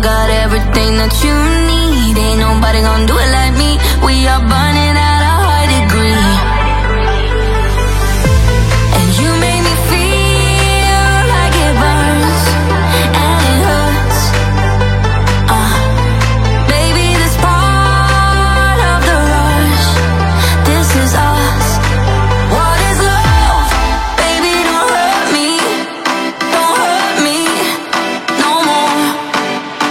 got everything that you need. Ain't nobody gonna do it like me.